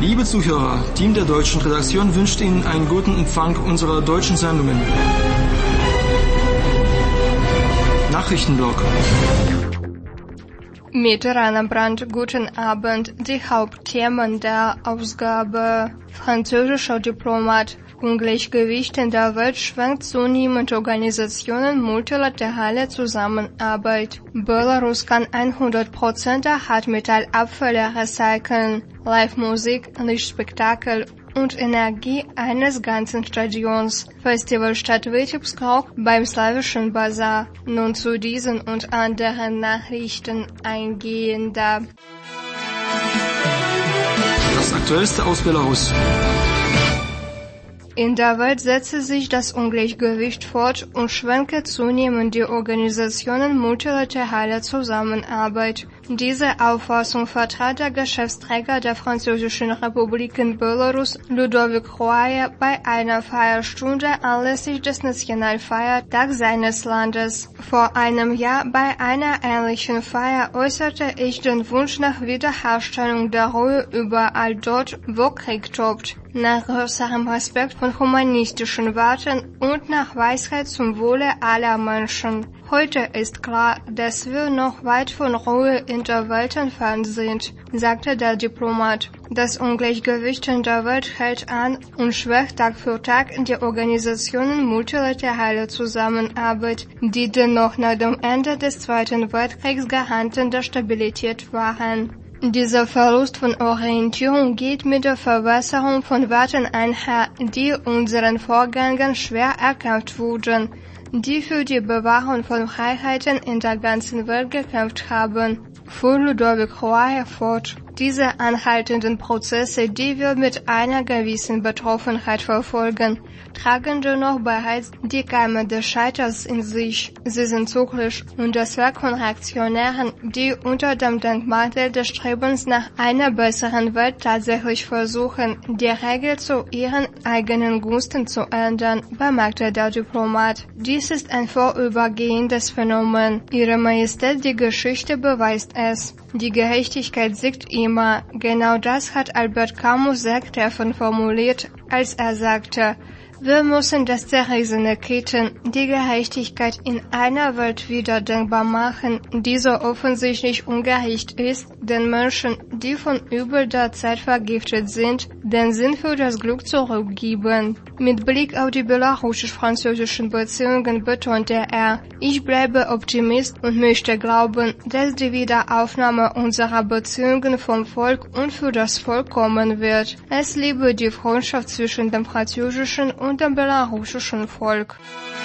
Liebe Zuhörer, Team der deutschen Redaktion wünscht Ihnen einen guten Empfang unserer deutschen Sendungen. Nachrichtenblock. Mit Rana Brandt, guten Abend. Die Hauptthemen der Ausgabe: Französischer Diplomat. Ungleichgewicht in der Welt schwängt zunehmend Organisationen multilaterale Zusammenarbeit. Belarus kann 100% der Hartmetallabfälle recyceln. Live-Musik, Lichtspektakel und Energie eines ganzen Stadions. Festivalstadt Witebsk beim Slawischen Basar. Nun zu diesen und anderen Nachrichten eingehender. Das Aktuellste aus Belarus. In der Welt setze sich das Ungleichgewicht fort und schwenke zunehmend die Organisationen multilateraler Zusammenarbeit. Diese Auffassung vertrat der Geschäftsträger der Französischen Republik in Belarus, Ludovic Royer, bei einer Feierstunde anlässlich des Nationalfeiertags seines Landes. Vor einem Jahr bei einer ähnlichen Feier äußerte ich den Wunsch nach Wiederherstellung der Ruhe überall dort, wo Krieg tobt, nach größerem Respekt von humanistischen Werten und nach Weisheit zum Wohle aller Menschen. Heute ist klar, dass wir noch weit von Ruhe in der Welt entfernt sind, sagte der Diplomat. Das Ungleichgewicht in der Welt hält an und schwächt Tag für Tag die Organisationen multilateraler Zusammenarbeit, die dennoch nach dem Ende des Zweiten Weltkriegs Garanten der Stabilität waren. Dieser Verlust von Orientierung geht mit der Verwässerung von Werten einher, die unseren Vorgängern schwer erkämpft wurden, die für die Bewahrung von Freiheiten in der ganzen Welt gekämpft haben, fuhr Ludovic Royer fort. Diese anhaltenden Prozesse, die wir mit einer gewissen Betroffenheit verfolgen, tragen dennoch bereits die Keime des Scheiterns in sich. Sie sind zugleich und das Werk von Reaktionären, die unter dem Denkmantel des Strebens nach einer besseren Welt tatsächlich versuchen, die Regel zu ihren eigenen Gunsten zu ändern, bemerkte der Diplomat. Dies ist ein vorübergehendes Phänomen. Ihre Majestät, die Geschichte beweist es. Die Gerechtigkeit siegt immer. Genau das hat Albert Camus sehr treffend formuliert, als er sagte: Wir müssen das zerrissene Kitten, die Gerechtigkeit in einer Welt wieder denkbar machen, die so offensichtlich ungerecht ist, den Menschen, die von Übel der Zeit vergiftet sind, den Sinn für das Glück zurückgeben. Mit Blick auf die belarussisch-französischen Beziehungen betonte er: Ich bleibe Optimist und möchte glauben, dass die Wiederaufnahme unserer Beziehungen vom Volk und für das Volk kommen wird. Es liebe die Freundschaft zwischen dem französischen und dem belarussischen Volk.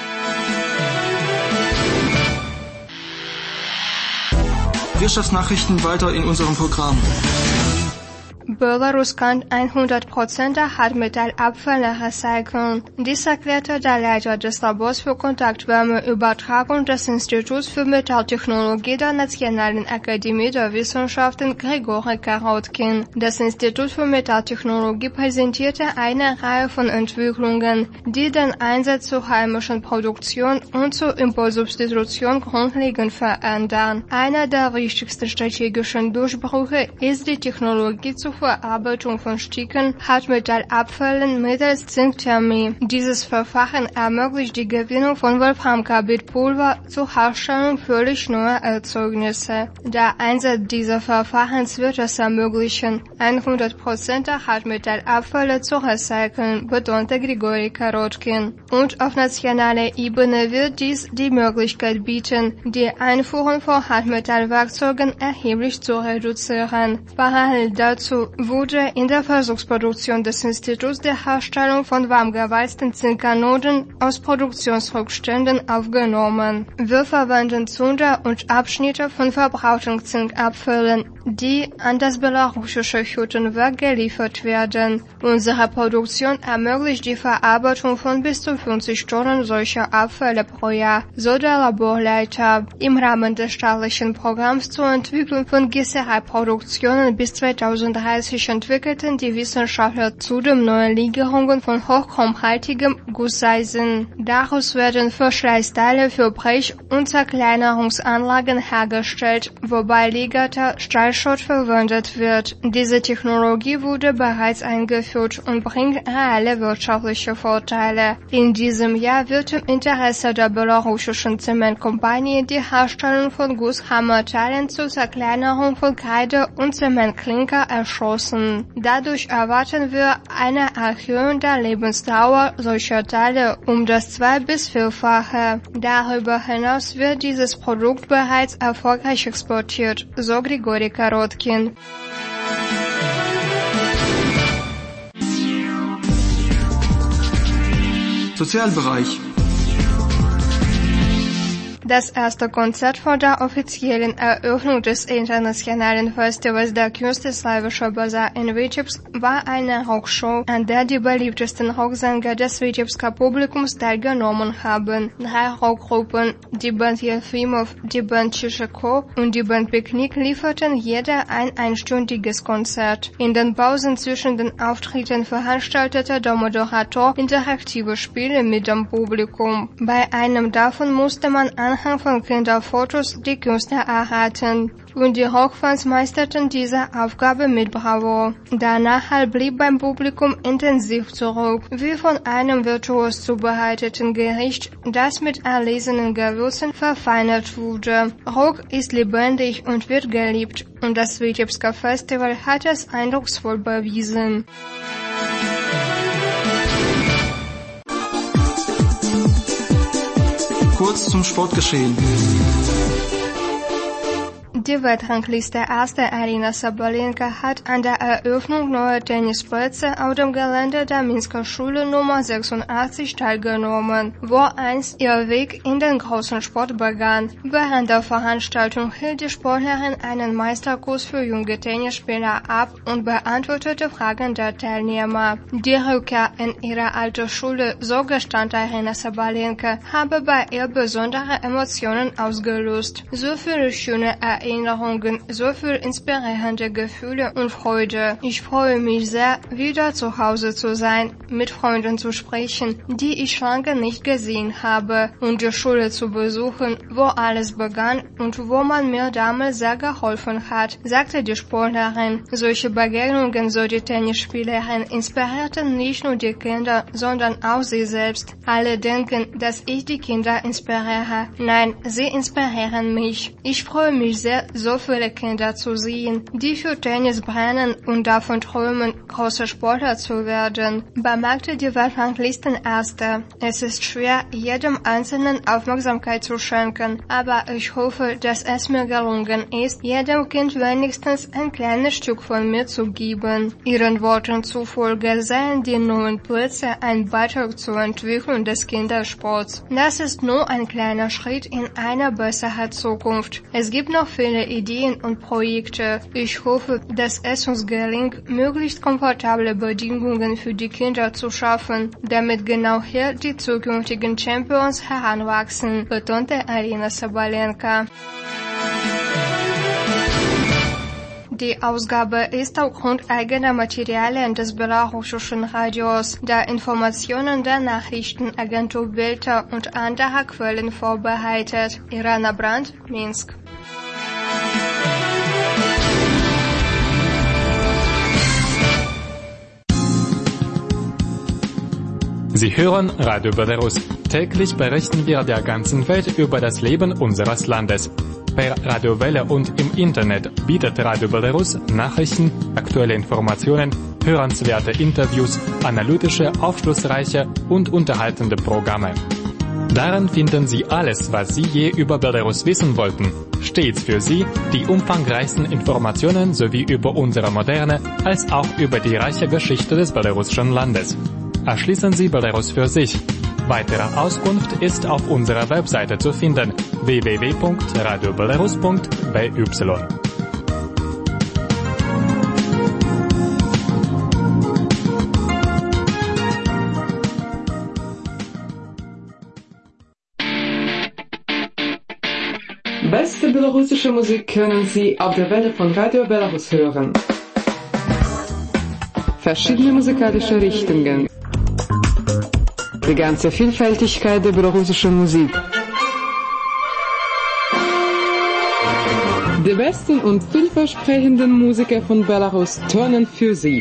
Wirtschaftsnachrichten weiter in unserem Programm. Belarus kann 100% der Hartmetallabfälle recyceln. Dies erklärte der Leiter des Labors für Kontaktwärmeübertragung des Instituts für Metalltechnologie der Nationalen Akademie der Wissenschaften, Grigori Karotkin. Das Institut für Metalltechnologie präsentierte eine Reihe von Entwicklungen, die den Einsatz zur heimischen Produktion und zur Importsubstitution grundlegend verändern. Einer der wichtigsten strategischen Durchbrüche ist die Technologie zur Verarbeitung von Stücken Hartmetallabfällen mittels Zinkthermie. Dieses Verfahren ermöglicht die Gewinnung von Wolframkarbidpulver zur Herstellung völlig neuer Erzeugnisse. Der Einsatz dieser Verfahrens wird es ermöglichen, 100% der Hartmetallabfälle zu recyceln, betonte Grigori Karotkin. Und auf nationaler Ebene wird dies die Möglichkeit bieten, die Einfuhren von Hartmetallwerkzeugen erheblich zu reduzieren. Parallel dazu wurde in der Versuchsproduktion des Instituts die Herstellung von warmgewalzten Zinkanoden aus Produktionsrückständen aufgenommen. Wir verwenden Zunder und Abschnitte von verbrauchten Zinkabfällen, die an das belarussische Hüttenwerk geliefert werden. Unsere Produktion ermöglicht die Verarbeitung von bis zu 50 Tonnen solcher Abfälle pro Jahr, so der Laborleiter. Im Rahmen des staatlichen Programms zur Entwicklung von Gießereiproduktionen bis 2030 1990 entwickelten die Wissenschaftler zudem neue Legierungen von hochchromhaltigem Gusseisen. Daraus werden Verschleißteile für Brech- und Zerkleinerungsanlagen hergestellt, wobei legierter Stahlschrott verwendet wird. Diese Technologie wurde bereits eingeführt und bringt reale wirtschaftliche Vorteile. In diesem Jahr wird im Interesse der belarussischen Zementkompanie die Herstellung von Gusshammerteilen zur Zerkleinerung von Kreide und Zementklinker erschlossen. Dadurch erwarten wir eine Erhöhung der Lebensdauer solcher Teile um das 2- bis 4-fache. Darüber hinaus wird dieses Produkt bereits erfolgreich exportiert, so Grigori Karotkin. Sozialbereich. Das erste Konzert vor der offiziellen Eröffnung des internationalen Festivals der Künste Slavischer Basar in Vitebsk war eine Rockshow, an der die beliebtesten Rocksänger des Vitebsker Publikums teilgenommen haben. 3 Rockgruppen, die Band Jefimov, die Band Chicheko und die Band Picknick lieferten jeder ein einstündiges Konzert. In den Pausen zwischen den Auftritten veranstaltete der Moderator interaktive Spiele mit dem Publikum. Bei einem davon musste man anhand von Kinderfotos die Künstler erraten. Und die Rockfans meisterten diese Aufgabe mit Bravour. Der Nachhall blieb beim Publikum intensiv zurück, wie von einem virtuos zubereiteten Gericht, das mit erlesenen Gewürzen verfeinert wurde. Rock ist lebendig und wird geliebt, und das Vitebsker Festival hat es eindrucksvoll bewiesen. Kurz zum Sportgeschehen. Die Weltrangliste erste Arina Sabalenka hat an der Eröffnung neuer Tennisplätze auf dem Gelände der Minsker Schule Nummer 86 teilgenommen, wo einst ihr Weg in den großen Sport begann. Während der Veranstaltung hielt die Sportlerin einen Meisterkurs für junge Tennisspieler ab und beantwortete Fragen der Teilnehmer. Die Rückkehr in ihre alte Schule, so gestand Arina Sabalenka, habe bei ihr besondere Emotionen ausgelöst. So viele schöne Erinnerungen, so viel inspirierende Gefühle und Freude. Ich freue mich sehr, wieder zu Hause zu sein, mit Freunden zu sprechen, die ich lange nicht gesehen habe, und die Schule zu besuchen, wo alles begann und wo man mir damals sehr geholfen hat, sagte die Sportlerin. Solche Begegnungen, so die Tennisspielerin, inspirierten nicht nur die Kinder, sondern auch sie selbst. Alle denken, dass ich die Kinder inspiriere. Nein, sie inspirieren mich. Ich freue mich sehr, so viele Kinder zu sehen, die für Tennis brennen und davon träumen, große Sportler zu werden, bemerkte die Weltranglistenerste. Es ist schwer, jedem Einzelnen Aufmerksamkeit zu schenken, aber ich hoffe, dass es mir gelungen ist, jedem Kind wenigstens ein kleines Stück von mir zu geben. Ihren Worten zufolge seien die neuen Plätze ein Beitrag zur Entwicklung des Kindersports. Das ist nur ein kleiner Schritt in eine bessere Zukunft. Es gibt noch viele Ideen und Projekte. Ich hoffe, dass es uns gelingt, möglichst komfortable Bedingungen für die Kinder zu schaffen, damit genau hier die zukünftigen Champions heranwachsen, betonte Arina Sabalenka. Die Ausgabe ist aufgrund eigener Materialien des belarussischen Radios, der Informationen der Nachrichtenagentur Belta und anderer Quellen vorbereitet. Irana Brandt, Minsk. Sie hören Radio Belarus. Täglich berichten wir der ganzen Welt über das Leben unseres Landes. Per Radiowelle und im Internet bietet Radio Belarus Nachrichten, aktuelle Informationen, hörenswerte Interviews, analytische, aufschlussreiche und unterhaltende Programme. Darin finden Sie alles, was Sie je über Belarus wissen wollten. Stets für Sie die umfangreichsten Informationen sowie über unsere moderne als auch über die reiche Geschichte des belarussischen Landes. Erschließen Sie Belarus für sich. Weitere Auskunft ist auf unserer Webseite zu finden: www.radiobelarus.by. Beste belarussische Musik können Sie auf der Welle von Radio Belarus hören. verschiedene musikalische Richtungen. Die ganze Vielfältigkeit der belarussischen Musik. Die besten und vielversprechenden Musiker von Belarus turnen für Sie.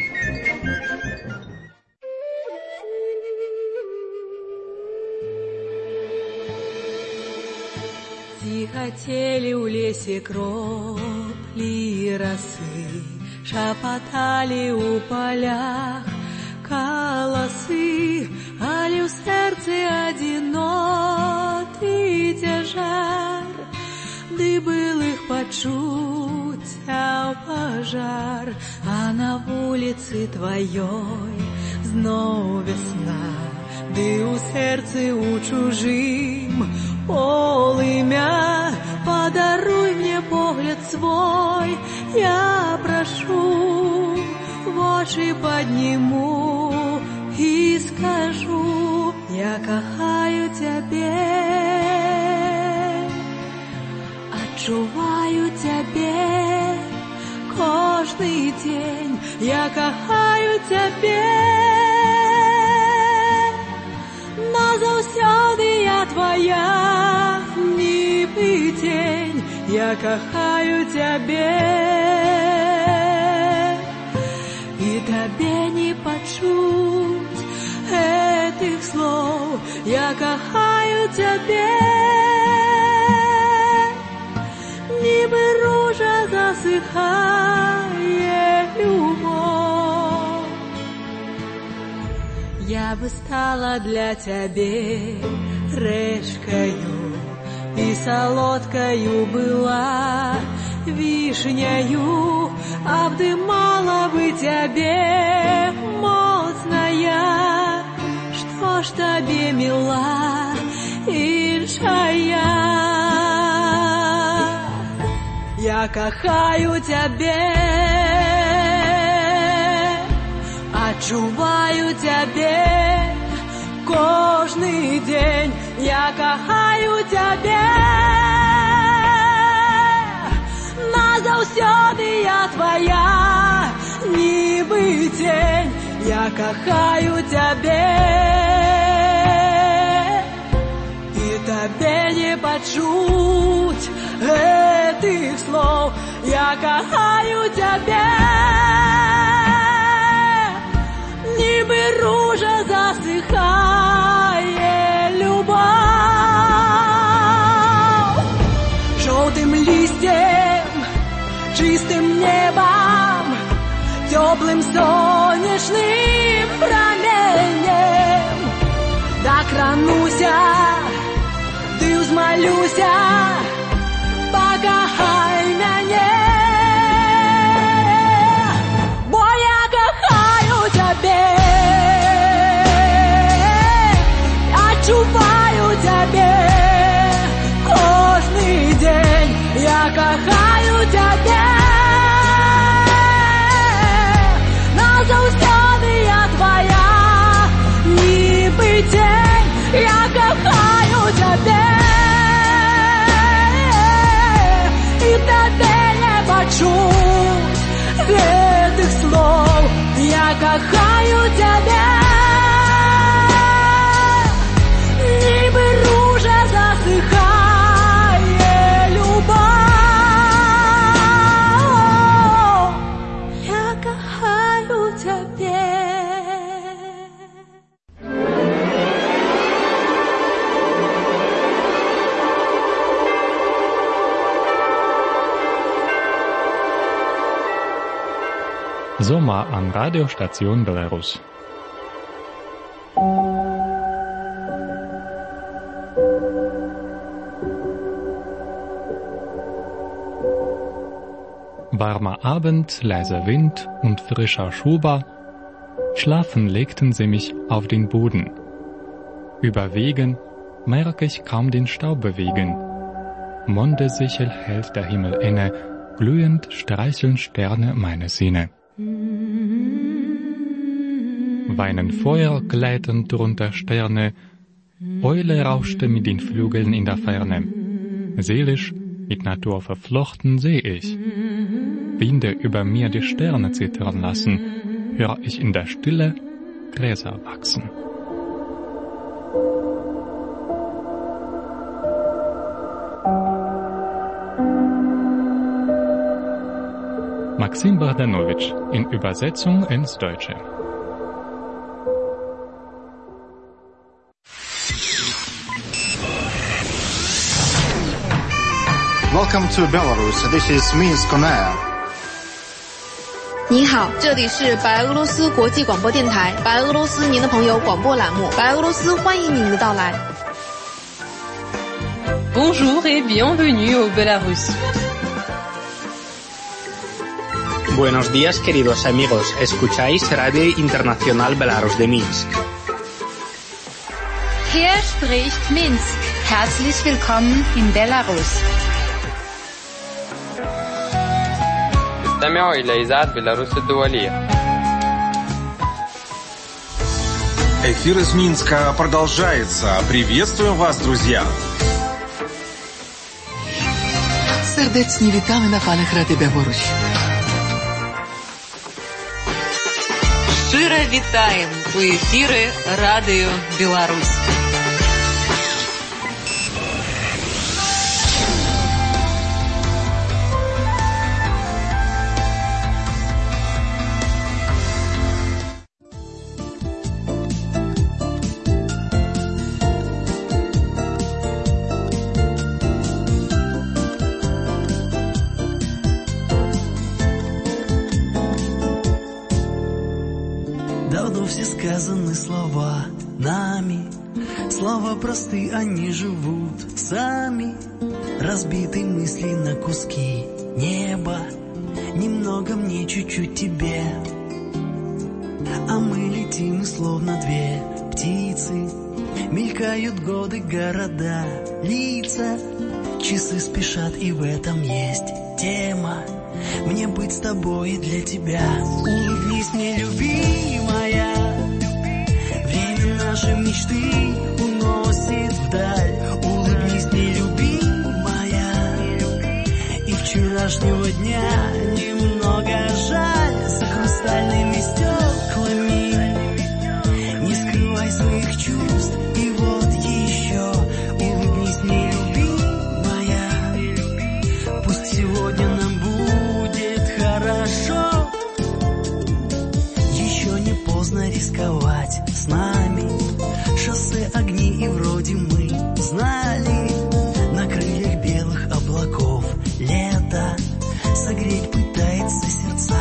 Тихотели в лесе кропли росы, шапотали у полях колосы, али в сердце одинокий тяжар, ды был их почуття пожар, а на вулиці твоей знов весна, ды у сердце у чужим полымя. Подаруй мне погляд свой, я прошу, в очи подниму и скажу, я кохаю тебе, отчуваю тебе кожний день, я кохаю тебе, назавсёды я твоя, ніби тень, я кохаю тебе, и тебе не почуть этих слов, я кохаю тебе, ніби ружа засыхает любовь. Я бы стала для тебя речкою, и солодкою была вишнею, обдымала бы тебе моцная, что ж тебе мила иншая. Я кохаю тебя, отчуваю тебе кожний день, я кохаю тебе, назавсёды я твоя, ніби тень, я кохаю тебе, и тебе не почуть этих слов, я кохаю тебя, ніби ружа засыхает любовь. Желтым листьем, чистым небом, теплым солнечным променем докрануся, ты взмолюся, покохай меня. Отчуваю тебе кожний день, я кохаю тебе, назавсёды я твоя, ніби тень, я кохаю тебе, и тебе не почуть этих слов, я кохаю тебя, ніби ружа засыхает любовь, я кохаю тебя. Sommer an Radiostation Belarus. Warmer Abend, leiser Wind und frischer Schuber. Schlafen legten sie mich auf den Boden. Über Wegen merke ich kaum den Staub bewegen. Mondesichel hält der Himmel inne, glühend streicheln Sterne meine Sinne. Weinen Feuer gleiten drunter Sterne, Eule rauschte mit den Flügeln in der Ferne. Seelisch, mit Natur verflochten seh ich. Winde über mir die Sterne zittern lassen, höre ich in der Stille Gräser wachsen. Maxim Bogdanovich in Übersetzung ins Deutsche. Welcome to Belarus. This is Minsk on Air. 你好，这里是白俄罗斯国际广播电台，白俄罗斯您的朋友广播栏目，白俄罗斯欢迎您的到来。 Bonjour et bienvenue au Belarus. Buenos días, queridos amigos. Escucháis Radio Internacional Belarus de Minsk. Hier spricht Minsk. Herzlich willkommen in Belarus. استمعوا إلى إذاعة بيلاروس الدولية. Эфир из Минска продолжается. Приветствуем вас, друзья. Сердечні вітання на фалах Радіо Беларусь. Щиро вітаємо у ефірі Радіо Білорусь. Все сказаны слова нами, слова просты, они живут сами. Разбиты мысли на куски неба, немного мне, чуть-чуть тебе. А мы летим, словно две птицы, мелькают годы, города, лица. Часы спешат, и в этом есть тема. Мне быть с тобой и для тебя. Улыбнись мне, любимая, время нашей мечты уносит вдаль. Улыбнись мне, любимая, и вчерашнего дня немного жаль. За хрустальными стеклами не скрывай своих чувств. И вот еще улыбнись мне, любимая, пусть сегодня нам будет хорошо. Еще не поздно рисковать с нами. Шоссе, огни и вроде мы знали. На крыльях белых облаков лето согреть пытается сердца.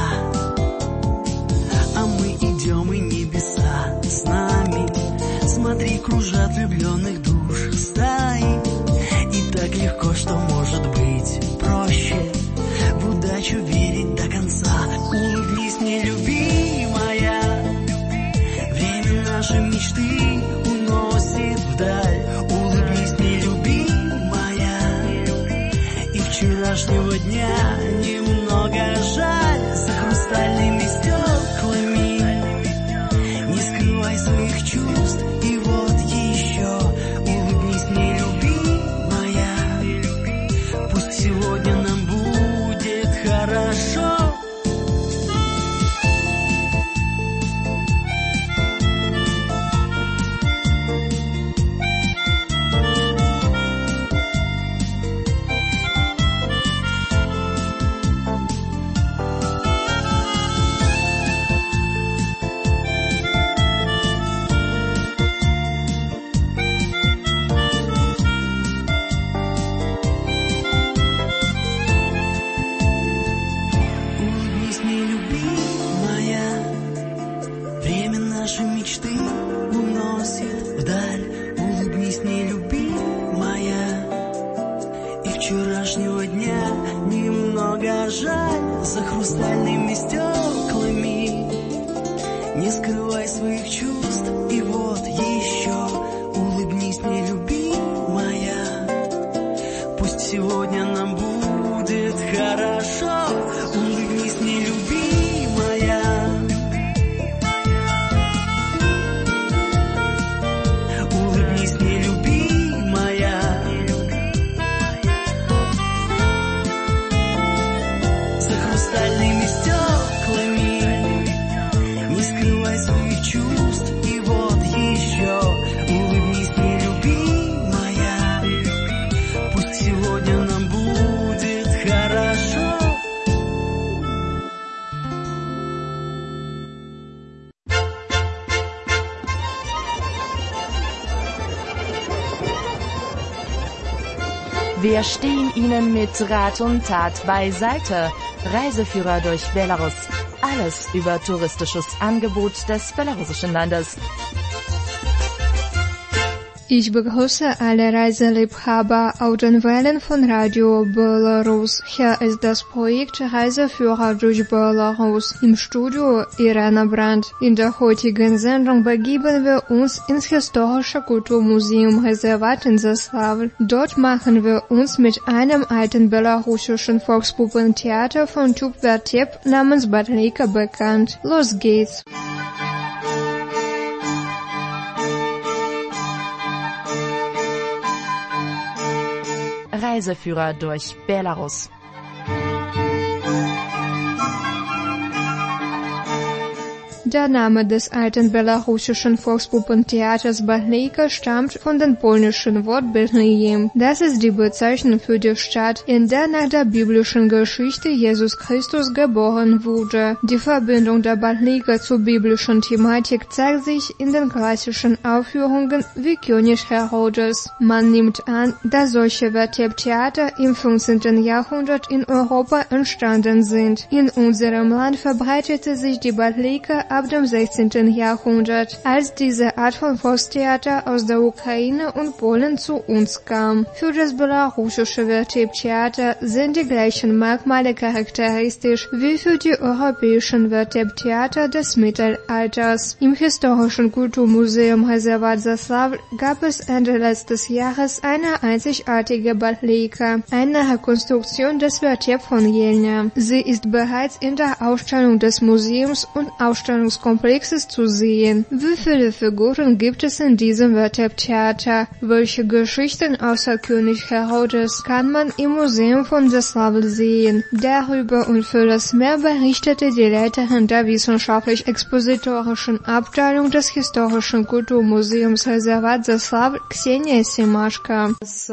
А мы идем, и небеса с нами. Смотри, кружат влюбленных душ стаи. И так легко, что может быть проще в удачу верить до конца. Улыбнись мне, любимая, время нашей мечты уносит вдаль. Улыбнись мне, любимая, и вчерашнего дня немного жаль. За хрустальными стеклами не скрывай своих чувств. И вот еще улыбнись мне, любимая, пусть сегодня нам будет хорошо. Улыбнись мне, любимая, время нашей мечты уносит вдаль. Улыбнись мне, любимая, и вчерашнего дня немного жаль. За хрустальными стеклами не скрывай своих чувств. И вот еще улыбнись мне, любимая, пусть сегодня нам будет хорошо. Улыбнись мне, любимая, улыбнись мне, любимая, за хрустальными стеклами Wir stehen Ihnen mit Rat und Tat beiseite. Reiseführer durch Belarus. Alles über touristisches Angebot des belarussischen Landes. Ich begrüße alle Reiseliebhaber auf den Wellen von Radio Belarus. Hier ist das Projekt Reiseführer durch Belarus. Im Studio Irena Brandt. In der heutigen Sendung begeben wir uns ins historische Kulturmuseum Reservat in Zaslavl. Dort machen wir uns mit einem alten belarussischen Volkspuppentheater von Typ Vertep namens Batlejka bekannt. Los geht's! Reiseführer durch Belarus. Der Name des alten belarussischen Volkspuppentheaters Batlejka stammt von dem polnischen Wort Bethlehem. Das ist die Bezeichnung für die Stadt, in der nach der biblischen Geschichte Jesus Christus geboren wurde. Die Verbindung der Batlejka zur biblischen Thematik zeigt sich in den klassischen Aufführungen wie König Herodes. Man nimmt an, dass solche Vertep-Theater im 15. Jahrhundert in Europa entstanden sind. In unserem Land verbreitete sich die Batlejka ab dem 16. Jahrhundert, als diese Art von Volkstheater aus der Ukraine und Polen zu uns kam. Für das belarussische Vertep-Theater sind die gleichen Merkmale charakteristisch wie für die europäischen Vertep-Theater des Mittelalters. Im historischen Kulturmuseum Reservat Zaslavl gab es Ende letztes Jahres eine einzigartige Batlejka, eine Rekonstruktion des Vertep von Jelna. Sie ist bereits in der Ausstellung des Museums und Ausstellungskomplexes zu sehen. Wie viele Figuren gibt es in diesem Vertep-Theater? Welche Geschichten außer König Herodes kann man im Museum von Zaslavl sehen? Darüber und vieles mehr berichtete die Leiterin der wissenschaftlich-expositorischen Abteilung des historischen Kulturmuseums Reservat Zaslavl Ksenia Simaschka.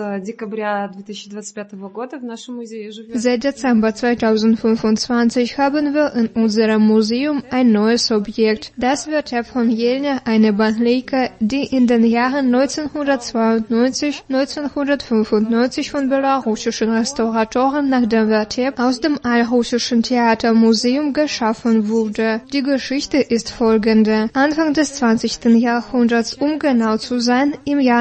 Seit Dezember 2025 haben wir in unserem Museum ein neues Objekt. Das Vertep von Jelna, eine Batlejka, die in den Jahren 1992-1995 von belarussischen Restauratoren nach dem Vertep aus dem Allrussischen Theatermuseum geschaffen wurde. Die Geschichte ist folgende. Anfang des 20. Jahrhunderts, um genau zu sein, im Jahr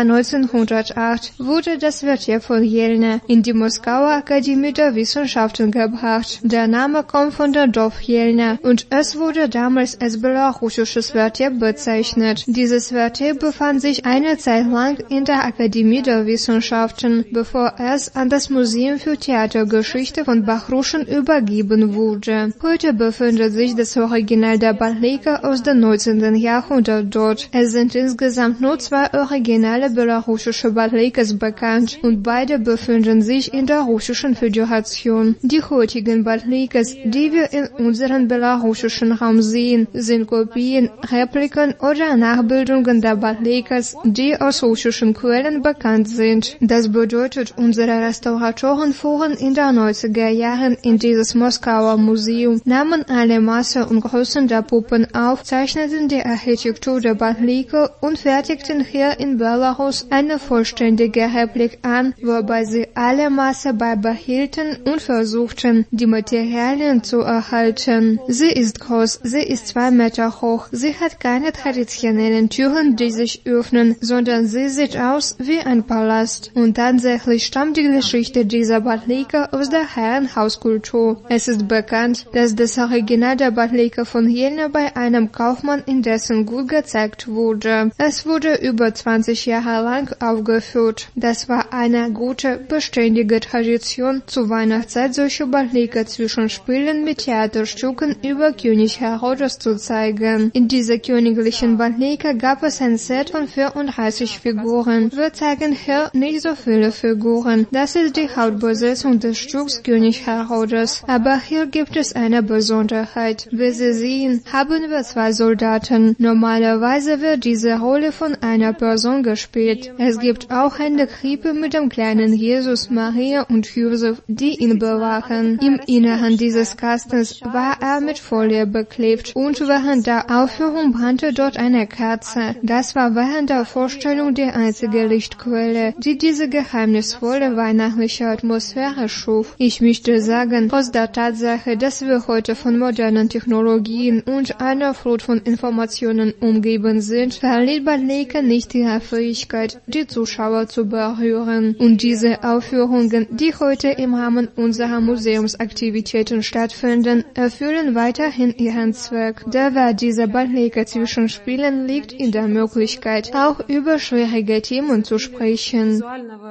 1908, wurde das Vertep von Jelna in die Moskauer Akademie der Wissenschaften gebracht. Der Name kommt von der Dorf Jelna und es wurde damals als belarussisches Vertep bezeichnet. Dieses Vertep befand sich eine Zeit lang in der Akademie der Wissenschaften, bevor es an das Museum für Theatergeschichte von Bachruschen übergeben wurde. Heute befindet sich das Original der Batlejka aus dem 19. Jahrhundert dort. Es sind insgesamt nur 2 originale belarussische Batlejkas bekannt und beide befinden sich in der Russischen Föderation. Die heutigen Batlejkas, die wir in unserem belarussischen Raum sehen, sind Kopien, Repliken oder Nachbildungen der Batlejkas, die aus russischen Quellen bekannt sind. Das bedeutet, unsere Restauratoren fuhren in den 90er Jahren in dieses Moskauer Museum, nahmen alle Maße und Größen der Puppen auf, zeichneten die Architektur der Batlejka und fertigten hier in Belarus eine vollständige Replik an, wobei sie alle Maße beibehielten und versuchten, die Materialien zu erhalten. Sie ist groß, sie ist 2 Meter hoch, sie hat keine traditionellen Türen, die sich öffnen, sondern sie sieht aus wie ein Palast. Und tatsächlich stammt die Geschichte dieser Batlejka aus der Herrenhauskultur. Es ist bekannt, dass das Original der Batlejka von Jelna bei einem Kaufmann in dessen Gut gezeigt wurde. Es wurde über 20 Jahre lang aufgeführt. Das war eine gute, beständige Tradition, zur Weihnachtszeit solche Batlejka zwischen Spielen mit Theaterstücken über König Herodes zu zeigen. In dieser königlichen Batlejka gab es ein Set von 34 Figuren. Wir zeigen hier nicht so viele Figuren. Das ist die Hauptbesetzung des Stücks König Herodes. Aber hier gibt es eine Besonderheit. Wie Sie sehen, haben wir 2 Soldaten. Normalerweise wird diese Rolle von einer Person gespielt. Es gibt auch eine Krippe mit dem kleinen Jesus, Maria und Josef, die ihn bewachen. Im Inneren dieses Kastens war er mit Folie beklebt und während der Aufführung brannte dort eine Kerze. Das war während der Vorstellung die einzige Lichtquelle, die diese geheimnisvolle weihnachtliche Atmosphäre schuf. Ich möchte sagen, trotz der Tatsache, dass wir heute von modernen Technologien und einer Flut von Informationen umgeben sind, verliert Bad Laeken nicht ihre Fähigkeit, die Zuschauer zu berühren. Und diese Aufführungen, die heute im Rahmen unserer Museumsaktivitäten stattfinden, erfüllen weiterhin ihren Zweck. Der Wert dieser Bad Laeken Zwischenspielen liegt in der Möglichkeit, auch über schwierige Themen zu sprechen.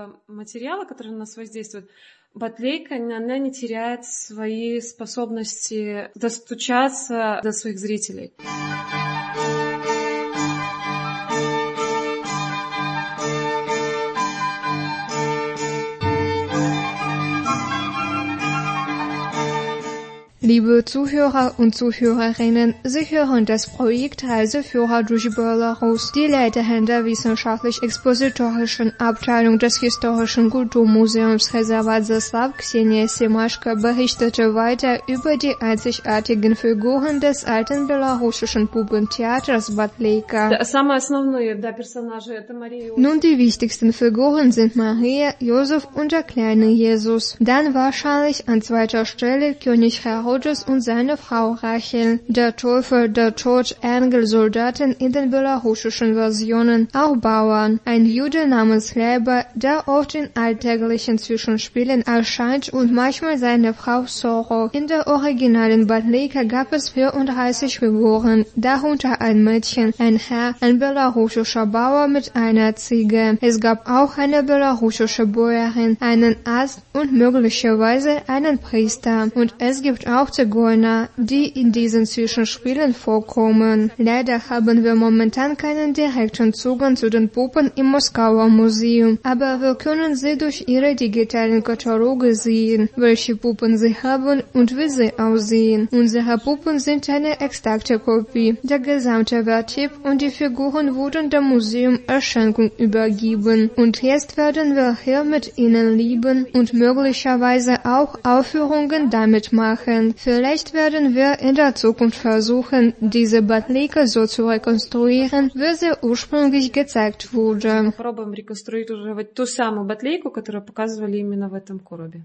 Bad Laeken, она не теряет свои способности достучаться до своих зрителей. Liebe Zuhörer und Zuhörerinnen, Sie hören das Projekt Reiseführer durch Belarus. Die Leiterin der wissenschaftlich-expositorischen Abteilung des Historischen Kulturmuseums Reservat Zaslav, Ksenia Simaschka, berichtete weiter über die einzigartigen Figuren des alten belarussischen Puppentheaters Bad Laeken. Nun, die wichtigsten Figuren sind Maria, Josef und der kleine Jesus. Dann wahrscheinlich an zweiter Stelle König Herodes und seine Frau Rachel, der Teufel, der Tod, Engel, Soldaten in den belarussischen Versionen, auch Bauern, ein Jude namens Leber, der oft in alltäglichen Zwischenspielen erscheint und manchmal seine Frau Soro. In der originalen Bad Laeken gab es 34 Figuren, darunter ein Mädchen, ein Herr, ein belarussischer Bauer mit einer Ziege. Es gab auch eine belarussische Bäuerin, einen Arzt und möglicherweise einen Priester. Und es gibt auch Zigeuner, die in diesen Zwischenspielen vorkommen. Leider haben wir momentan keinen direkten Zugang zu den Puppen im Moskauer Museum, aber wir können sie durch ihre digitalen Kataloge sehen, welche Puppen sie haben und wie sie aussehen. Unsere Puppen sind eine exakte Kopie. Der gesamte Vertreib und die Figuren wurden dem Museum als Schenkung übergeben. Und jetzt werden wir hier mit ihnen leben und möglicherweise auch Aufführungen damit machen. Vielleicht werden wir in der Zukunft versuchen, diese Bad Laeken so zu rekonstruieren, wie sie ursprünglich gezeigt wurde. Попробуем реконструировать ту самую Бад Лейку, которую показывали именно в этом коробе.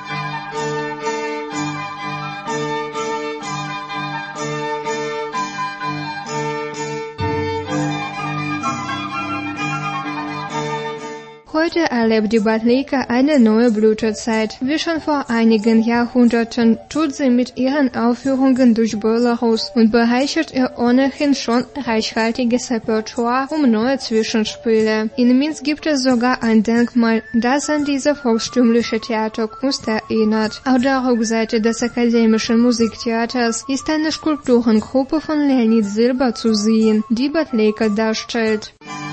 Heute erlebt die Bad Laeken eine neue Blütezeit. Wie schon vor einigen Jahrhunderten tut sie mit ihren Aufführungen durch Belarus und bereichert ihr ohnehin schon reichhaltiges Repertoire um neue Zwischenspiele. In Minsk gibt es sogar ein Denkmal, das an diese volkstümliche Theaterkunst erinnert. Auf der Rückseite des Akademischen Musiktheaters ist eine Skulpturengruppe von Leonid Silber zu sehen, die Bad Laeken darstellt.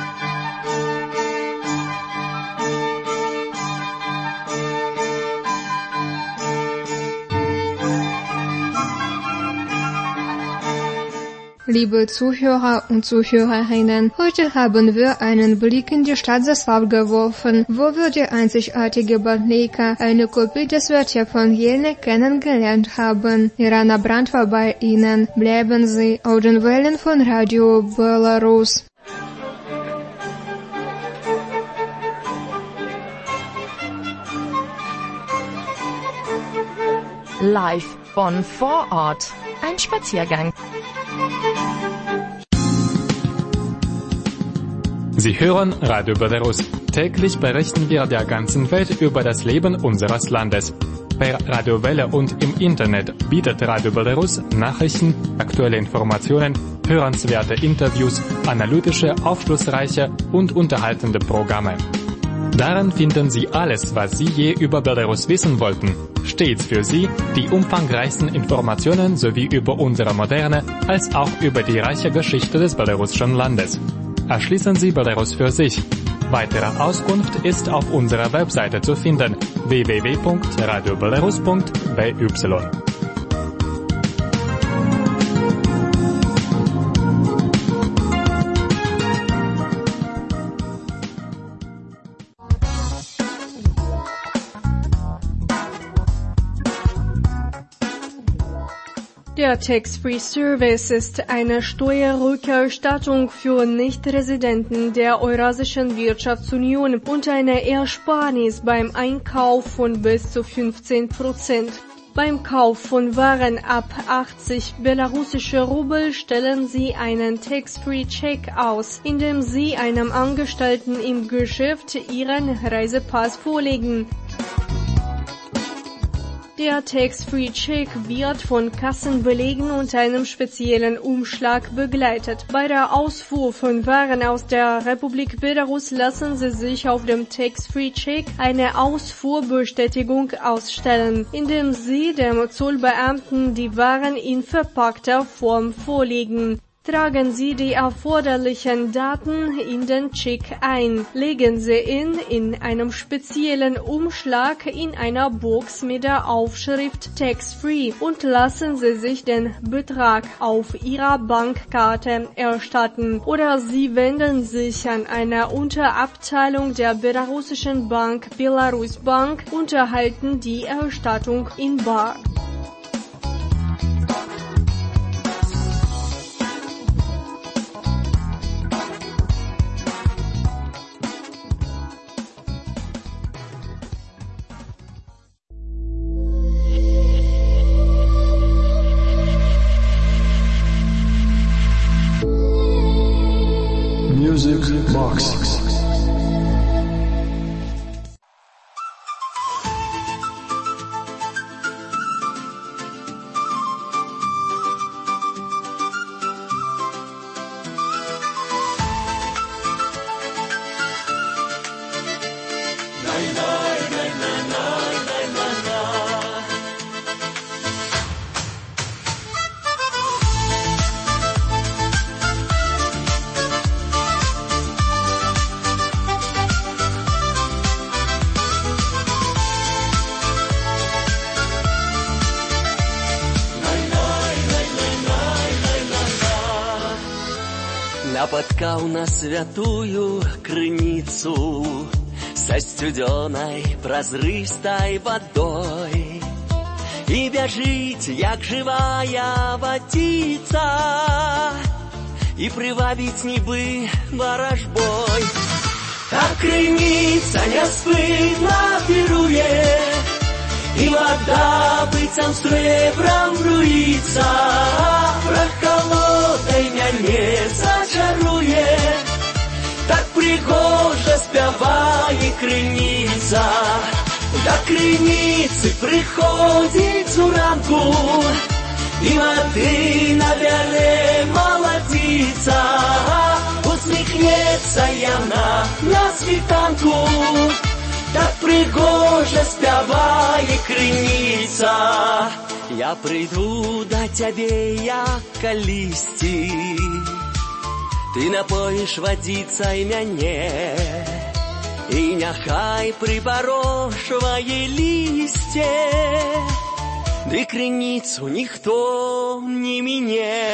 Liebe Zuhörer und Zuhörerinnen, heute haben wir einen Blick in die Stadt Zaslav geworfen, wo wir die einzigartige Bad Laeken, eine Kopie des Vertreib von Jelne, kennengelernt haben. Irana Brandt war bei Ihnen. Bleiben Sie auf den Wellen von Radio Belarus. Live von vor Ort. Ein Spaziergang. Sie hören Radio Belarus. Täglich berichten wir der ganzen Welt über das Leben unseres Landes. Per Radiowelle und im Internet bietet Radio Belarus Nachrichten, aktuelle Informationen, hörenswerte Interviews, analytische, aufschlussreiche und unterhaltende Programme. Darin finden Sie alles, was Sie je über Belarus wissen wollten. Stets für Sie die umfangreichsten Informationen sowie über unsere moderne als auch über die reiche Geschichte des belarussischen Landes. Erschließen Sie Belarus für sich. Weitere Auskunft ist auf unserer Webseite zu finden: www.radiobelarus.by. Der Tax-Free Service ist eine Steuerrückerstattung für Nichtresidenten der Eurasischen Wirtschaftsunion und eine Ersparnis beim Einkauf von bis zu 15%. Beim Kauf von Waren ab 80 belarussische Rubel stellen Sie einen Tax-Free-Check aus, indem Sie einem Angestellten im Geschäft Ihren Reisepass vorlegen. Der Tax-Free-Check wird von Kassenbelegen und einem speziellen Umschlag begleitet. Bei der Ausfuhr von Waren aus der Republik Belarus lassen Sie sich auf dem Tax-Free-Check eine Ausfuhrbestätigung ausstellen, indem Sie dem Zollbeamten die Waren in verpackter Form vorlegen. Tragen Sie die erforderlichen Daten in den Check ein. Legen Sie ihn in einem speziellen Umschlag in einer Box mit der Aufschrift Tax-Free und lassen Sie sich den Betrag auf Ihrer Bankkarte erstatten. Oder Sie wenden sich an eine Unterabteilung der belarussischen Bank Belarus Bank und erhalten die Erstattung in bar. Music Box. Напоткал на святую крыницу со студеной празрыстой водой и бежит, як живая водица, и привабить нібы ворожбой. Так крыница неспынно пируе, и вода быцем сребром руится, прохолодой мяне зачаруе. Так пригожа спявае крыніца, да крыніцы прыходзіць зранку, і вады набярэ маладзіца, усміхнецца яна на світанку. Так пригожа спявае крыніца. Я прыйду да цябе, як калісьці, ты напоіш вадзіцай мяне, і няхай прыбарошвае лісце, ды крыніцу ніхто не міне.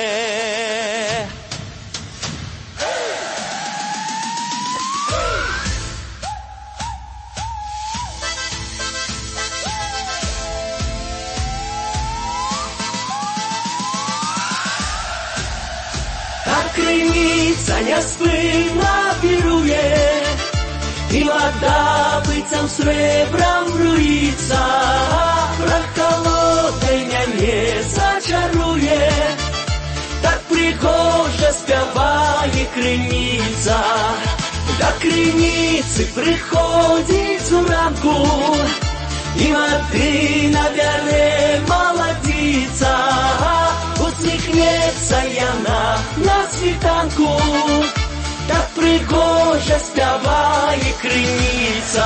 Крыніца няспынна піруе, і вода быццам срэбрам руіцца, прахалоднай мяне зачаруе. Так пригожа спявае крыніца, да крыніцы прыходзіць зранку, і вады набярэ маладзіца, усміхнецца яна на світанку. Так пригожа спявае крыніца.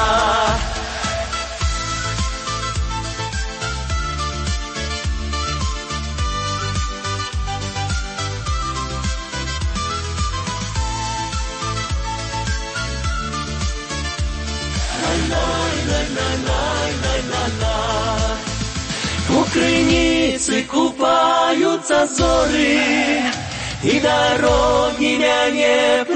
У крыніцы купаюцца зоры, і дарогі мяне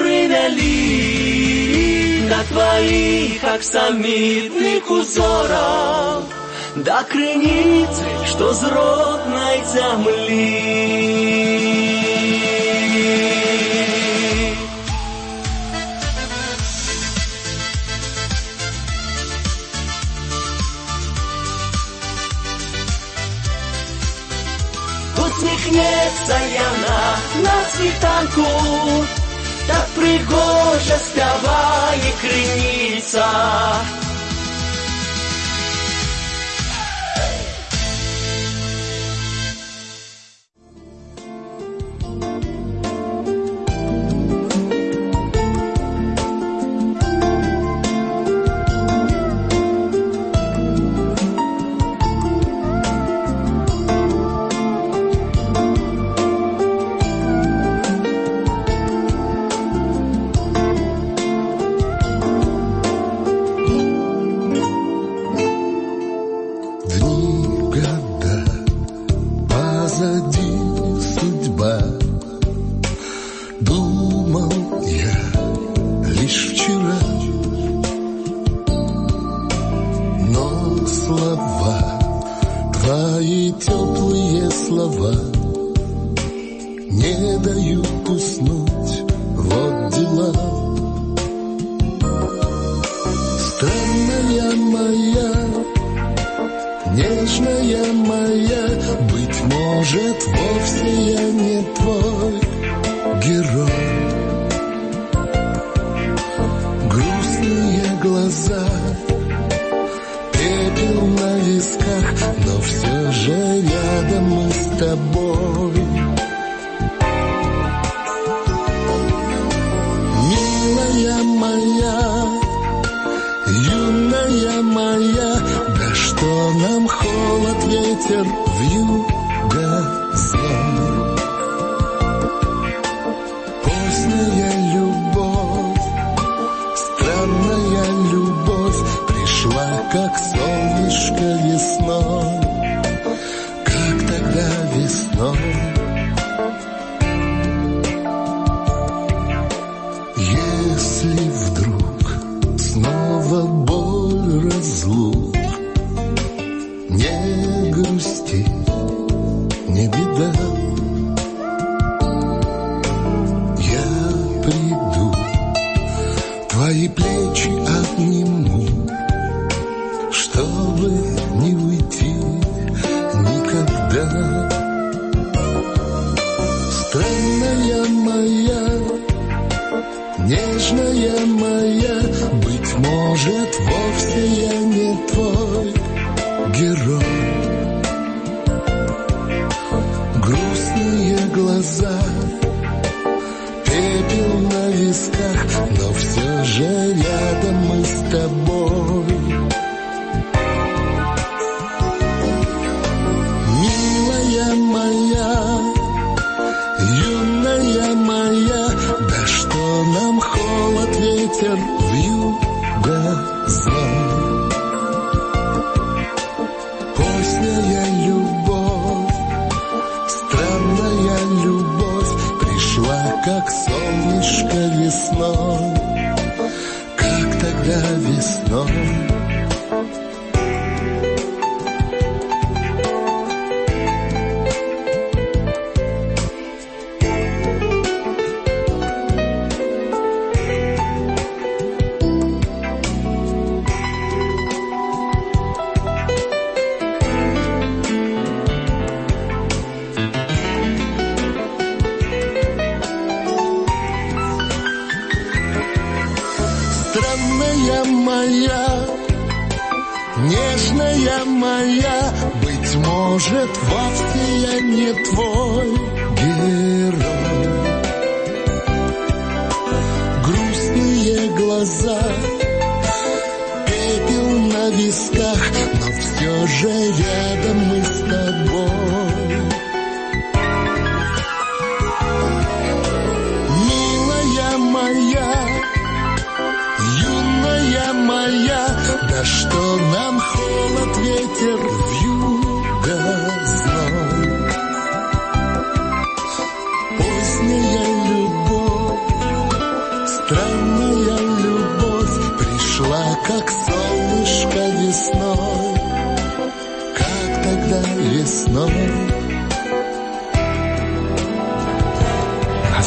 прывялі да тваіх аксамітных узораў. до крыницы, что з родной земли. Усміхнеться яна на світанку, так пригожа спяває криниця. Странная любовь пришла, как солнышко весной.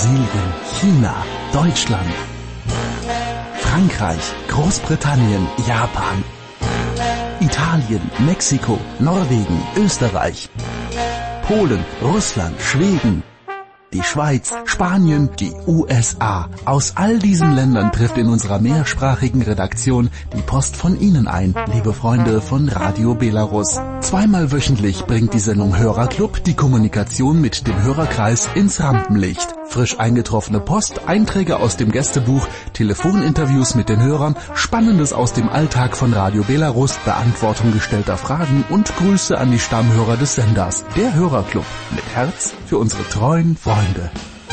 Brasilien, China, Deutschland, Frankreich, Großbritannien, Japan, Italien, Mexiko, Norwegen, Österreich, Polen, Russland, Schweden, die Schweiz, Spanien, die USA. Aus all diesen Ländern trifft in unserer mehrsprachigen Redaktion die Post von Ihnen ein, liebe Freunde von Radio Belarus. Zweimal wöchentlich bringt die Sendung Hörerclub die Kommunikation mit dem Hörerkreis ins Rampenlicht. Frisch eingetroffene Post, Einträge aus dem Gästebuch, Telefoninterviews mit den Hörern, Spannendes aus dem Alltag von Radio Belarus, Beantwortung gestellter Fragen und Grüße an die Stammhörer des Senders. Der Hörerclub mit Herz für unsere treuen Freunde.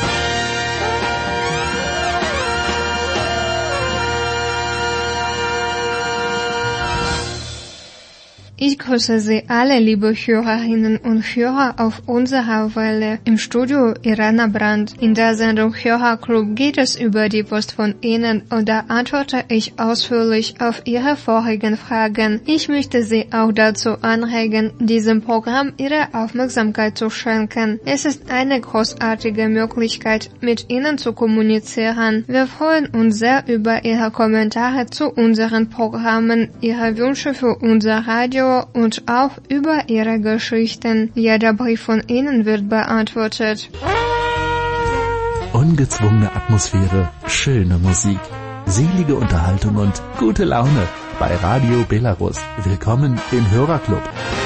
Ich grüße Sie alle, liebe Hörerinnen und Hörer auf unserer Welle. Im Studio Irena Brandt. In der Sendung Hörerclub geht es über die Post von Ihnen und da antworte ich ausführlich auf Ihre vorigen Fragen. Ich möchte Sie auch dazu anregen, diesem Programm Ihre Aufmerksamkeit zu schenken. Es ist eine großartige Möglichkeit, mit Ihnen zu kommunizieren. Wir freuen uns sehr über Ihre Kommentare zu unseren Programmen, Ihre Wünsche für unser Radio und auch über Ihre Geschichten. Jeder Brief von Ihnen wird beantwortet. Ungezwungene Atmosphäre, schöne Musik, selige Unterhaltung und gute Laune bei Radio Belarus. Willkommen im Hörerclub.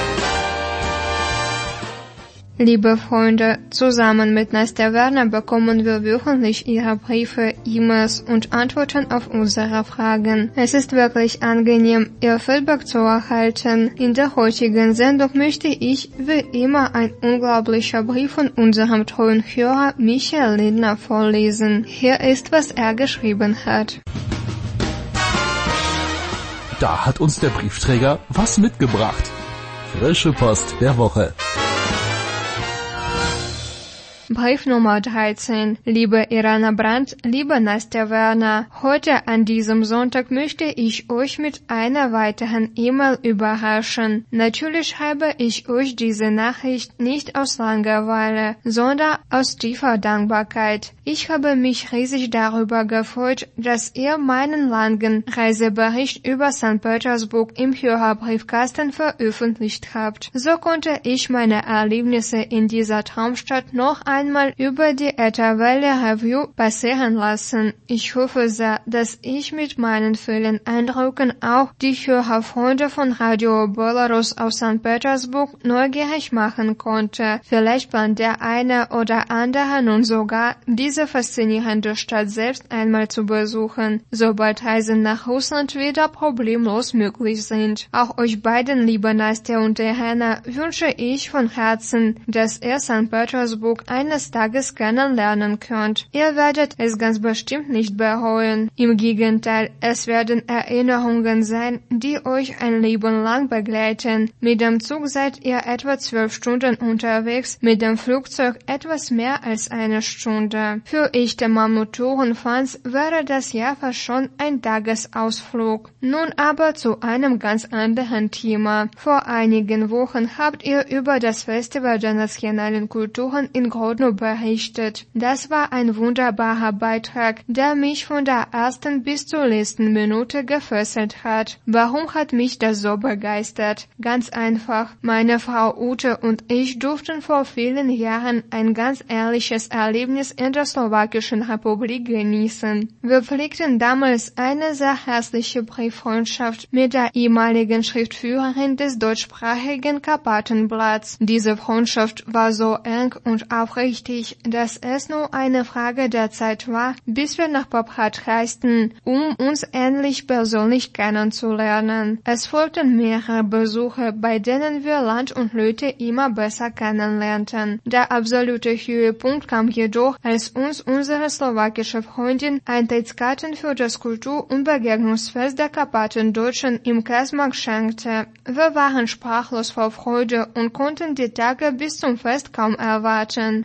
Liebe Freunde, zusammen mit Nastja Werner bekommen wir wöchentlich Ihre Briefe, E-Mails und Antworten auf unsere Fragen. Es ist wirklich angenehm, Ihr Feedback zu erhalten. In der heutigen Sendung möchte ich, wie immer, ein unglaublicher Brief von unserem treuen Hörer Michael Lindner vorlesen. Hier ist, was er geschrieben hat. Da hat uns der Briefträger was mitgebracht. Frische Post der Woche. Brief Nummer 13. Liebe Irena Brandt, liebe Nastja Werner, heute an diesem Sonntag möchte ich euch mit einer weiteren E-Mail überraschen. Natürlich habe ich euch diese Nachricht nicht aus Langeweile, sondern aus tiefer Dankbarkeit. Ich habe mich riesig darüber gefreut, dass ihr meinen langen Reisebericht über St. Petersburg im Hörerbriefkasten veröffentlicht habt. So konnte ich meine Erlebnisse in dieser Traumstadt noch einmal über die Ätherwelle Review passieren lassen. Ich hoffe sehr, dass ich mit meinen vielen Eindrücken auch die Hörerfreunde von Radio Belarus aus St. Petersburg neugierig machen konnte. Vielleicht plant der eine oder andere nun sogar, diese faszinierende Stadt selbst einmal zu besuchen, sobald Reisen nach Russland wieder problemlos möglich sind. Auch euch beiden, liebe Nastja und Irena, wünsche ich von Herzen, dass ihr St. Petersburg eines Tages kennenlernen könnt. Ihr werdet es ganz bestimmt nicht bereuen. Im Gegenteil, es werden Erinnerungen sein, die euch ein Leben lang begleiten. Mit dem Zug seid ihr etwa 12 Stunden unterwegs, mit dem Flugzeug etwas mehr als eine Stunde. Für echte Mammutourenfans wäre das ja fast schon ein Tagesausflug. Nun aber zu einem ganz anderen Thema. Vor einigen Wochen habt ihr über das Festival der nationalen Kulturen in Grodno berichtet. Das war ein wunderbarer Beitrag, der mich von der ersten bis zur letzten Minute gefesselt hat. Warum hat mich das so begeistert? Ganz einfach. Meine Frau Ute und ich durften vor vielen Jahren ein ganz ehrliches Erlebnis in der Slowakischen Republik genießen. Wir pflegten damals eine sehr herzliche Brieffreundschaft mit der ehemaligen Schriftführerin des deutschsprachigen Karpatenblatts. Diese Freundschaft war so eng und aufrichtig, dass es nur eine Frage der Zeit war, bis wir nach Poprad reisten, um uns endlich persönlich kennenzulernen. Es folgten mehrere Besuche, bei denen wir Land und Leute immer besser kennenlernten. Der absolute Höhepunkt kam jedoch, als uns unsere slowakische Freundin Eintrittskarten für das Kultur- und Begegnungsfest der Karpatendeutschen im Kasmark schenkte. Wir waren sprachlos vor Freude und konnten die Tage bis zum Fest kaum erwarten.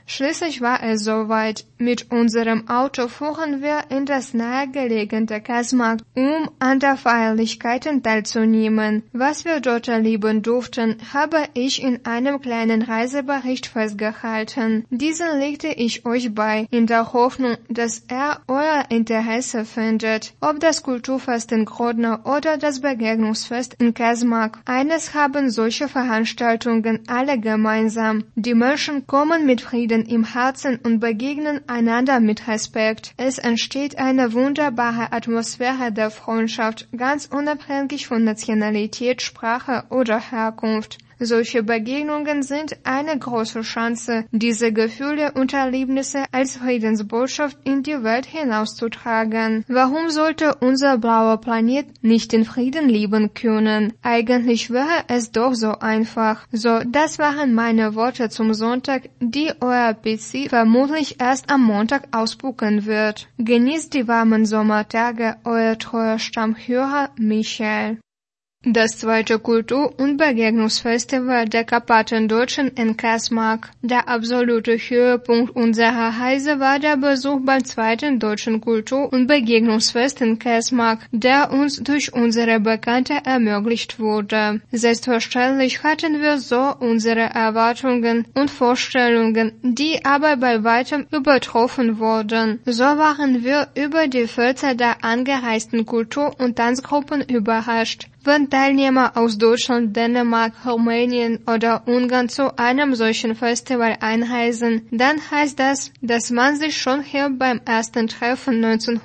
Schließlich war es soweit. Mit unserem Auto fuhren wir in das nahegelegene Kasmarkt, um an der Feierlichkeiten teilzunehmen. Was wir dort erleben durften, habe ich in einem kleinen Reisebericht festgehalten. Diesen legte ich euch bei, in der Hoffnung, dass er euer Interesse findet. Ob das Kulturfest in Grodno oder das Begegnungsfest in Kasmark. Eines haben solche Veranstaltungen alle gemeinsam. Die Menschen kommen mit Frieden im Herzen und begegnen einander mit Respekt. Es entsteht eine wunderbare Atmosphäre der Freundschaft, ganz unabhängig von Nationalität, Sprache oder Herkunft. Solche Begegnungen sind eine große Chance, diese Gefühle und Erlebnisse als Friedensbotschaft in die Welt hinauszutragen. Warum sollte unser blauer Planet nicht in Frieden leben können? Eigentlich wäre es doch so einfach. So, das waren meine Worte zum Sonntag, die euer PC vermutlich erst am Montag ausspucken wird. Genießt die warmen Sommertage, euer treuer Stammhörer Michael. Das zweite Kultur- und Begegnungsfestival der Karpatendeutschen in Kasmark. Der absolute Höhepunkt unserer Reise war der Besuch beim zweiten deutschen Kultur- und Begegnungsfest in Kasmark, der uns durch unsere Bekannte ermöglicht wurde. Selbstverständlich hatten wir so unsere Erwartungen und Vorstellungen, die aber bei weitem übertroffen wurden. So waren wir über die Vielzahl der angereisten Kultur- und Tanzgruppen überrascht. Wenn Teilnehmer aus Deutschland, Dänemark, Rumänien oder Ungarn zu einem solchen Festival einreisen, dann heißt das, dass man sich schon hier beim ersten Treffen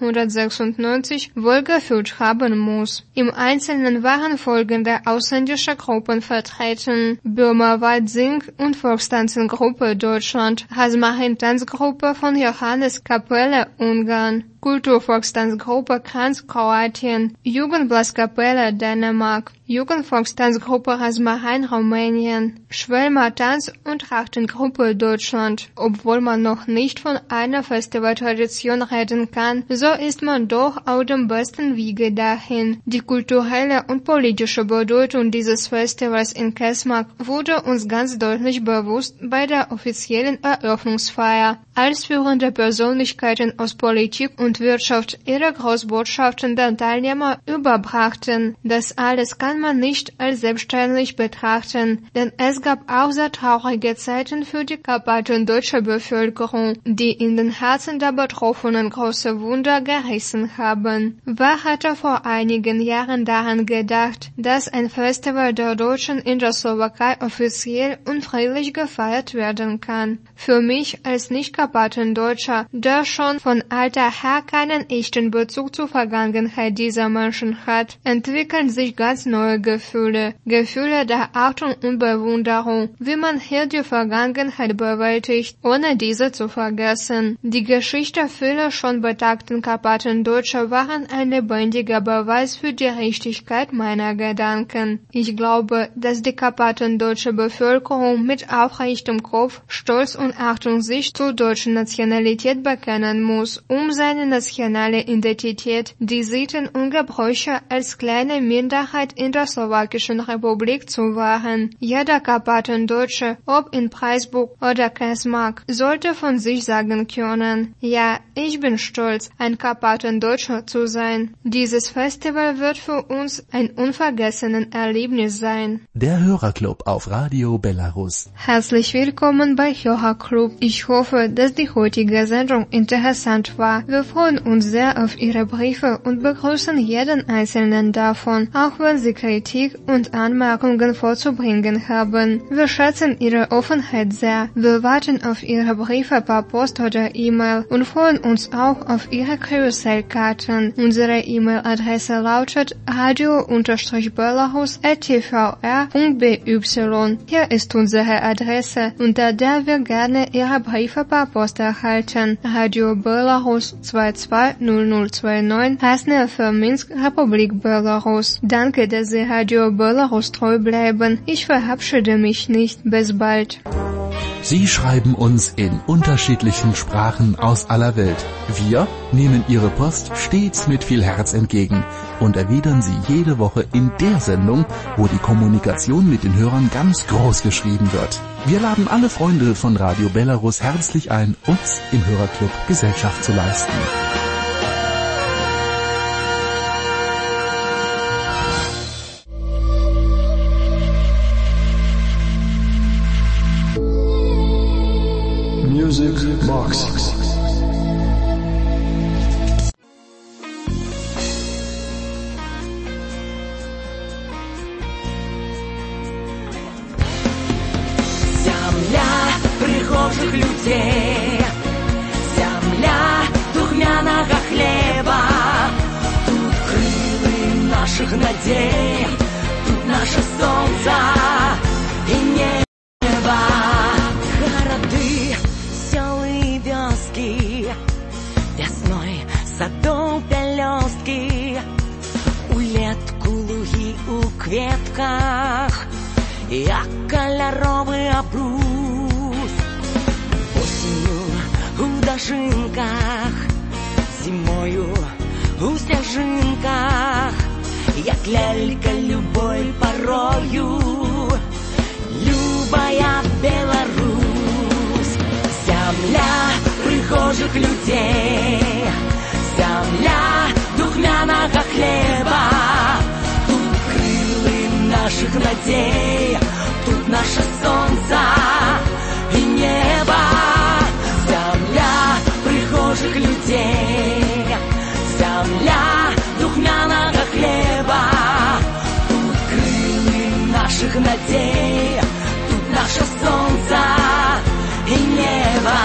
1996 wohlgefühlt haben muss. Im Einzelnen waren folgende ausländische Gruppen vertreten: Böhmerwald Sing- und Volkstanzengruppe Deutschland, Hasmarin-Tanzgruppe von Johannes Kapelle Ungarn, Kulturvolkstanzgruppe Kranz Kroatien, Jugendblaskapelle Dänemark, Jugendvolkstanzgruppe Hasmarin Rumänien, Schwelmer Tanz- und Trachtengruppe Deutschland. Obwohl man noch nicht von einer Festivaltradition reden kann, so ist man doch auf dem besten Wege dahin. Die kulturelle und politische Bedeutung dieses Festivals in Kasmark wurde uns ganz deutlich bewusst bei der offiziellen Eröffnungsfeier, als führende Persönlichkeiten aus Politik und Wirtschaft ihre Großbotschaften den Teilnehmer überbrachten. Das alles kann man nicht als selbstverständlich betrachten, denn es gab auch sehr traurige Zeiten für die karpatendeutsche Bevölkerung, die in den Herzen der Betroffenen große Wunder gerissen haben. Wer hätte vor einigen Jahren daran gedacht, dass ein Festival der Deutschen in der Slowakei offiziell und friedlich gefeiert werden kann? Für mich als Nicht-Karpatendeutscher, der schon von alter her keinen echten Bezug zur Vergangenheit dieser Menschen hat, entwickeln sich ganz neue Gefühle. Gefühle der Achtung und Bewunderung, wie man hier die Vergangenheit bewältigt, ohne diese zu vergessen. Die Geschichte vieler schon betagten Karpatendeutscher waren ein lebendiger Beweis für die Richtigkeit meiner Gedanken. Ich glaube, dass die karpatendeutsche Bevölkerung mit aufrechtem Kopf, Stolz und Achtung sich zur deutschen Nationalität bekennen muss, um seine nationale Identität, die Sitten und Gebräuche als kleine Minderheit in der Slowakischen Republik zu wahren. Jeder Karpatendeutsche, ob in Preisburg oder Kasmark, sollte von sich sagen können: Ja, ich bin stolz, ein Karpatendeutscher zu sein. Dieses Festival wird für uns ein unvergessenes Erlebnis sein. Der Hörerclub auf Radio Belarus. Herzlich willkommen bei Hörerclub. Ich hoffe, dass die heutige Sendung interessant war. Wir freuen uns sehr auf Ihre Briefe und begrüßen jeden einzelnen davon, auch wenn Sie Kritik und Anmerkungen vorzubringen haben. Wir schätzen Ihre Offenheit sehr. Wir warten auf Ihre Briefe per Post oder E-Mail und freuen uns auch auf Ihre QSL-Karten. Unsere E-Mail-Adresse lautet radio-belarus@tvr.by. Hier ist unsere Adresse, unter der wir gerne Ihre Briefe per Post erhalten. Radio Belarus 220029, Krasnaya für Minsk, Republik Belarus. Danke, dass Sie Radio Belarus treu bleiben. Ich verabschiede mich nicht. Bis bald. Sie schreiben uns in unterschiedlichen Sprachen aus aller Welt. Wir nehmen Ihre Post stets mit viel Herz entgegen und erwidern sie jede Woche in der Sendung, wo die Kommunikation mit den Hörern ganz groß geschrieben wird. Wir laden alle Freunde von Radio Belarus herzlich ein, uns im Hörerclub Gesellschaft zu leisten. Music Box. Людей, земля духмяного хлеба, тут крылы наших надей, тут наше солнце и небо. Города, села и вёски, весной садов пелёстки, улетку луги у кветках, я кольоровый обрус. У дожинках, зимою у снежинках, як лялька любой порою, любая Беларусь. Земля прихожих людей, земля духмяного хлеба, тут крылы наших надей, тут наше солнце и небо. Земля прихожих людей, земля духмяного хлеба, тут крылы наших надей, тут наше солнце и небо.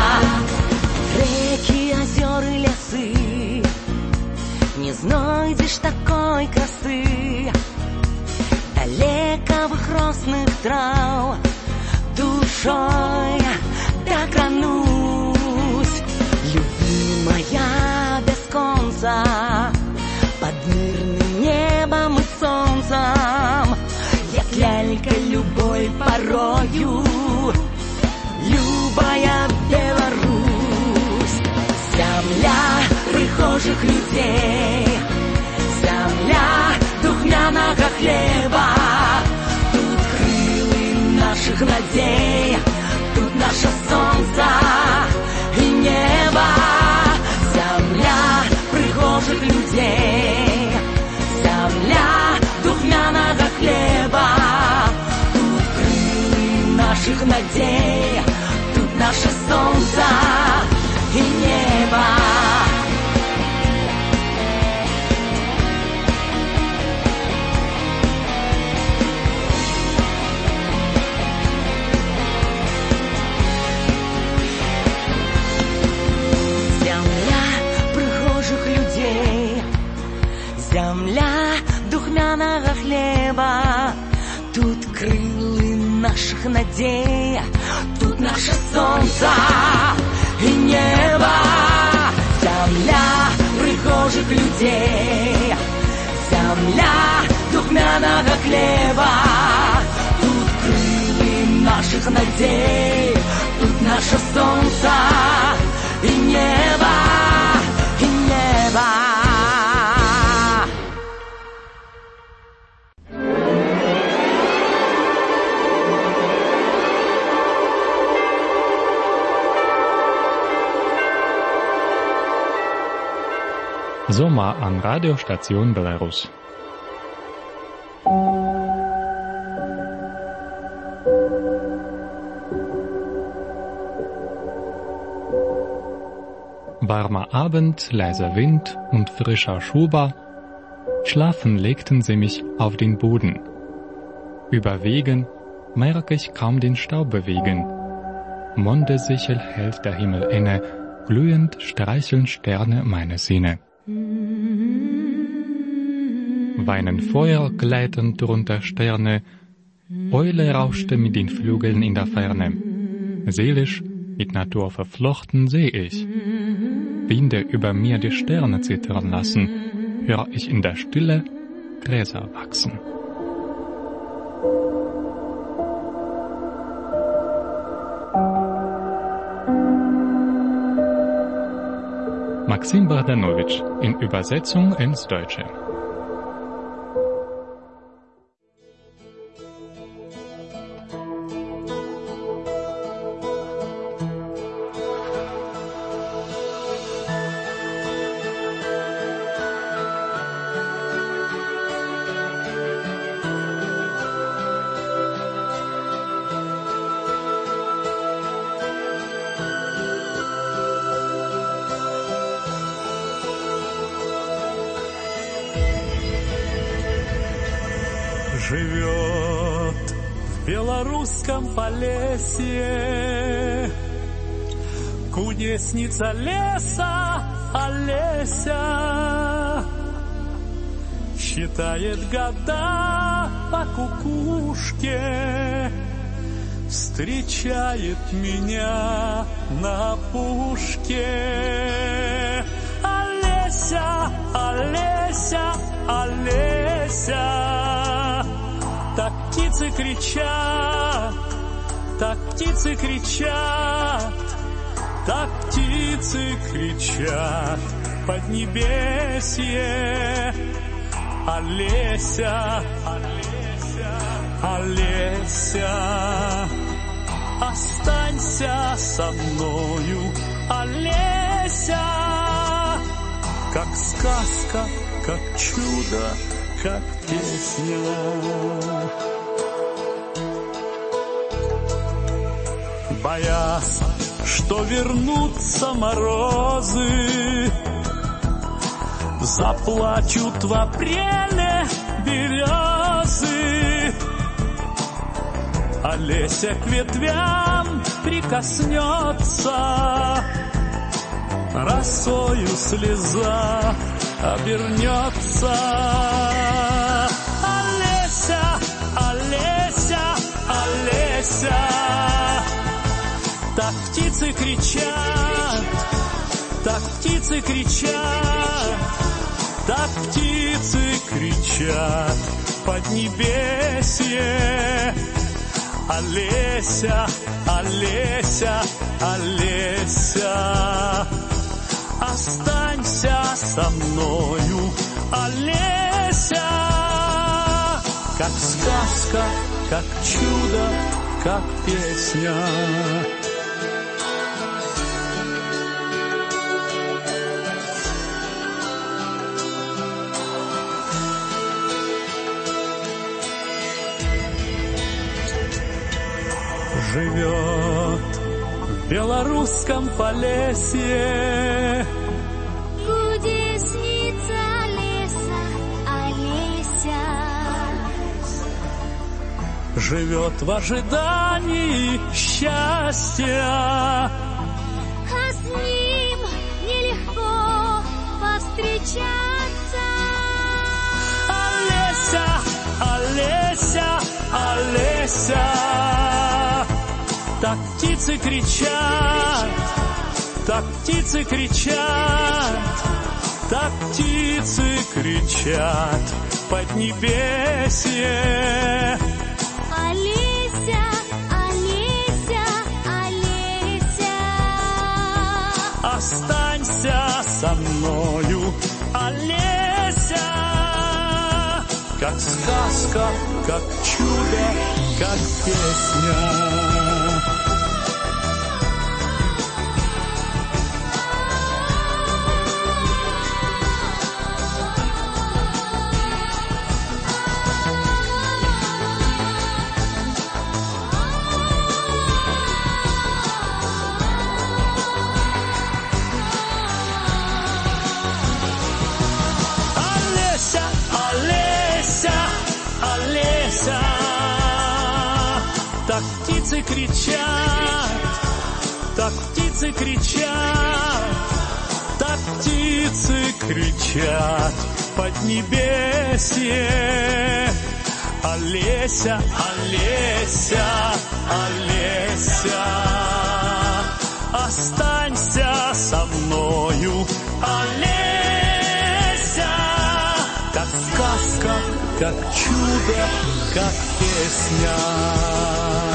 Реки, озера и лесы, не знайдешь такой красы, далековых росных трав, душой докранусь, любимая без конца, под мирным небом и солнцем, як лялька любой порою, любая Беларусь. Земля прихожих людей, земля духмяного хлеба, тут крылы наших надей, тут наше солнце и небо. Земля прихожих людей, земля духмяного хлеба, тут крылы наших надей, тут наше солнце и небо. Земля духмяного хлеба, тут крылы наших надей, тут наше солнце и небо. Земля прихожих людей, земля духмяного хлеба, тут крылы наших надей, тут наше солнце и небо, и небо. Sommer an Radiostation Belarus. Warmer Abend, leiser Wind und frischer Schuber. Schlafen legten sie mich auf den Boden. Über Wegen merke ich kaum den Staub bewegen. Mondesichel hält der Himmel inne, glühend streicheln Sterne meine Sinne. Weinen Feuer gleiten drunter Sterne, Eule rauschte mit den Flügeln in der Ferne. Seelisch, mit Natur verflochten seh ich. Winde über mir die Sterne zittern lassen, hör ich in der Stille Gräser wachsen. Maxim Bogdanovich in Übersetzung ins Deutsche. Живет в белорусском Полесье кудесница леса Олеся. Считает года по кукушке, встречает меня на опушке. Олеся, Олеся, Олеся. Так птицы кричат, так птицы кричат, так птицы кричат в поднебесье. Олеся, Олеся, Олеся, останься со мною, Олеся. Как сказка, как чудо, как песня. Боясь, что вернутся морозы, заплачут в апреле березы. Олеся к ветвям прикоснется, росою слеза обернется. Олеся, Олеся, Олеся. Так птицы кричат, так птицы кричат, так птицы кричат в поднебесье. Олеся, Олеся, Олеся, останься со мною, Олеся. Как сказка, как чудо, как песня. Живет в белорусском Полесье кудесница леса Олеся. Живет в ожидании счастья, а с ним нелегко повстречаться. Олеся, Олеся, Олеся. Так птицы кричат, так птицы кричат, так птицы кричат в поднебесье. Олеся, Олеся, Олеся, останься со мною, Олеся. Как сказка, как чудо, как песня. Так птицы кричат, так птицы кричат, так птицы кричат в поднебесье. Олеся, Олеся, Олеся, останься со мною, Олеся. Как сказка, как чудо, как песня.